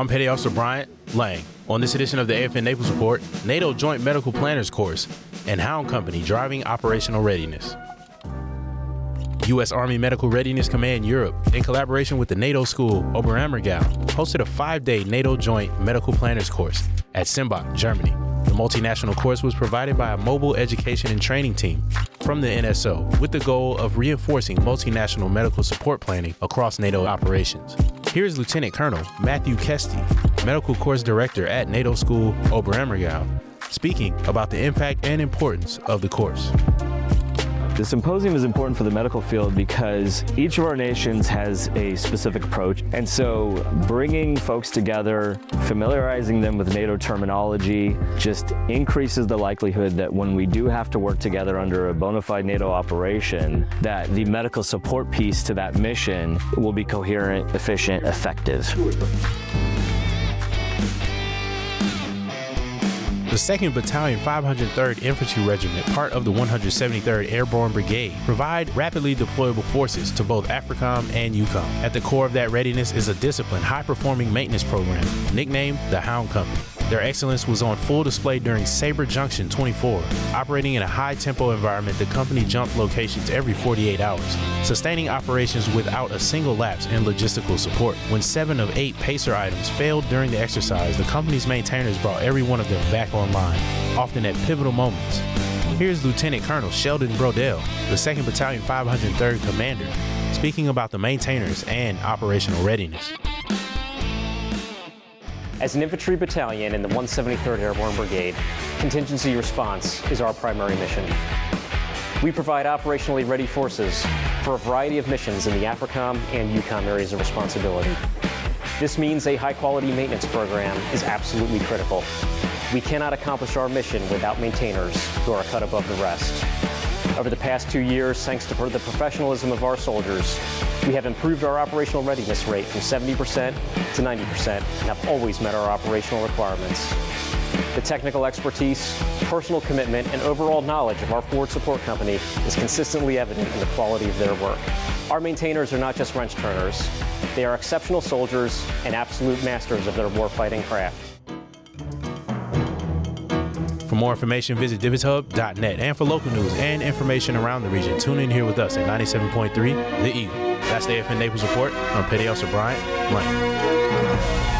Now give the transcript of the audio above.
I'm Petty Officer Bryant Lang. On this edition of the AFN Naples Report, NATO Joint Medical Planners Course and Hound Company driving operational readiness. U.S. Army Medical Readiness Command Europe, in collaboration with the NATO School Oberammergau, hosted a 5-day NATO Joint Medical Planners Course at Simbach, Germany. The multinational course was provided by a mobile education and training team from the NSO with the goal of reinforcing multinational medical support planning across NATO operations. Here's Lieutenant Colonel Matthew Kesty, Medical Course Director at NATO School Oberammergau, speaking about the impact and importance of the course. The symposium is important for the medical field because each of our nations has a specific approach, and so bringing folks together, familiarizing them with NATO terminology, just increases the likelihood that when we do have to work together under a bona fide NATO operation, that the medical support piece to that mission will be coherent, efficient, effective. The 2nd Battalion 503rd Infantry Regiment, part of the 173rd Airborne Brigade, provide rapidly deployable forces to both AFRICOM and EUCOM. At the core of that readiness is a disciplined, high-performing maintenance program, nicknamed the Hound Company. Their excellence was on full display during Sabre Junction 24. Operating in a high-tempo environment, the company jumped locations every 48 hours, sustaining operations without a single lapse in logistical support. When 7 of 8 Pacer items failed during the exercise, the company's maintainers brought every one of them back online, often at pivotal moments. Here's Lieutenant Colonel Sheldon Brodell, the 2nd Battalion 503rd Commander, speaking about the maintainers and operational readiness. As an infantry battalion in the 173rd Airborne Brigade, contingency response is our primary mission. We provide operationally ready forces for a variety of missions in the AFRICOM and EUCOM areas of responsibility. This means a high-quality maintenance program is absolutely critical. We cannot accomplish our mission without maintainers who are cut above the rest. Over the past 2 years, thanks to the professionalism of our soldiers, we have improved our operational readiness rate from 70% to 90% and have always met our operational requirements. The technical expertise, personal commitment, and overall knowledge of our forward support company is consistently evident in the quality of their work. Our maintainers are not just wrench turners. They are exceptional soldiers and absolute masters of their warfighting craft. For more information, visit DivonsHub.net. And for local news and information around the region, tune in here with us at 97.3 The Eagle. That's the AFN Naples Report. I'm Petty Officer Bryant Lang.